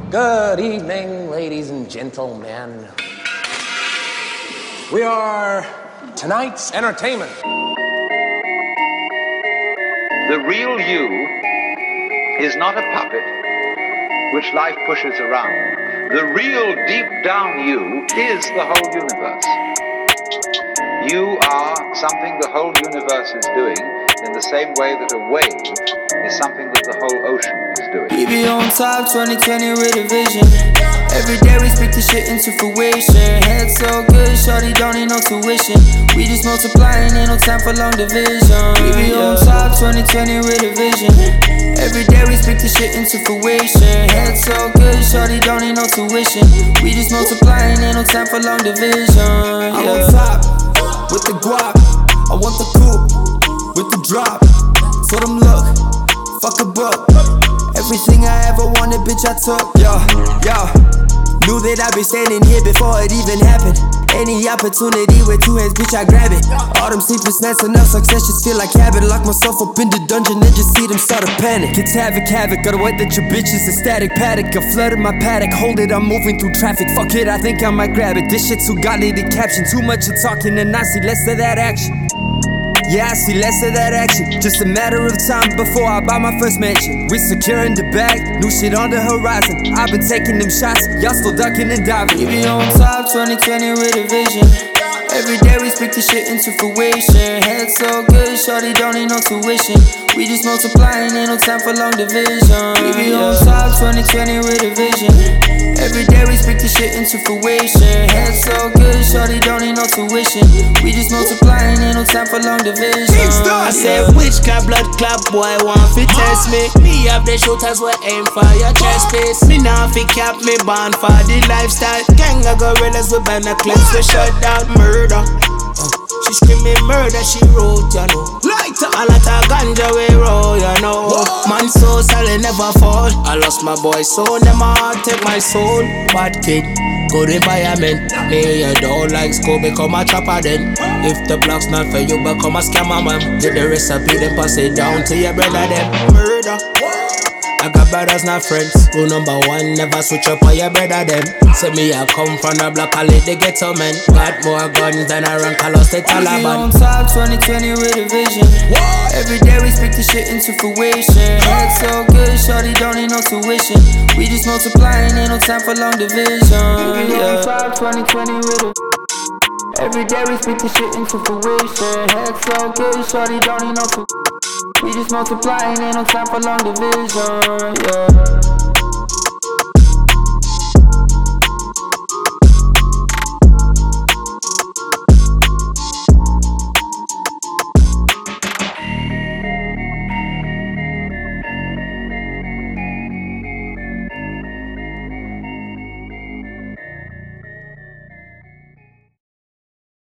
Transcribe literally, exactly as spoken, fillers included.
Good evening, ladies and gentlemen. We are tonight's entertainment. The real you is not a puppet which life pushes around. The real deep down you is the whole universe. You are something the whole universe is doing in the same way that a wave is something that the whole ocean is doing. We be on top twenty twenty with a vision. Every day we speak this shit into fruition. Head so good, shorty don't need no tuition. We just multiplying, ain't no time for long division. We be on top twenty twenty with a vision. Every day we speak this shit into fruition. Head so good, shorty don't need no tuition. We just multiplying, ain't no time for long division. I'm on top with the guap. I want the coupe with the drop. So them look, fuck a book. Everything I ever wanted, bitch, I took. Yo, yo. Knew that I'd be standing here before it even happened. Any opportunity with two hands, bitch, I grab it. All them sleepless nights, enough success just feel like habit. Lock myself up in the dungeon and just see them start to panic. It's havoc, havoc, gotta wait that your bitch is a static paddock. I flooded my paddock, hold it, I'm moving through traffic. Fuck it, I think I might grab it. This shit too God needed caption. Too much of talking and I see less of that action. Yeah, I see less of that action. Just a matter of time before I buy my first mansion. We securing the bag, new shit on the horizon. I've been taking them shots, y'all still ducking and diving. We be on top twenty twenty with a vision. Every day we speak this shit into fruition. Head so good, shorty don't need no tuition. We just multiplying, ain't no time for long division. We be on top twenty twenty with a vision. Every day we speak this shit into fruition. Head so good, shorty don't need no tuition. We just multiplying, ain't no time for long division. I said, which kind blood clot boy want fi test me? Me have the shooters where aim for your chest piece. Me now fi cap me born for the lifestyle. Gang of gorillas with binoculars to shut down murder. She screaming murder, she wrote, you know. A lot of ganja we roll, you know. Man so solid never fall. I lost my boy soul, them heart take my soul. Bad kid, good environment. Me you don't like school, become a trapper then. If the block's not for you, become a scammer man. Did the recipe, then pass it down to your brother then. Murder. I got brothers, not friends. Rule number one, never switch up on your brother them. Say me I come from the block, I let the ghetto men. Got more guns than I run Call State Taliban. We on top twenty twenty with a vision. Every day we speak this shit into fruition. Head so good, shorty don't need no tuition. We just multiplying, ain't no time for long division. We on top twenty twenty with a. Every day we speak this shit into fruition. Head so good, shorty don't need no tuition. We just multiplying, ain't no time for long division, yeah.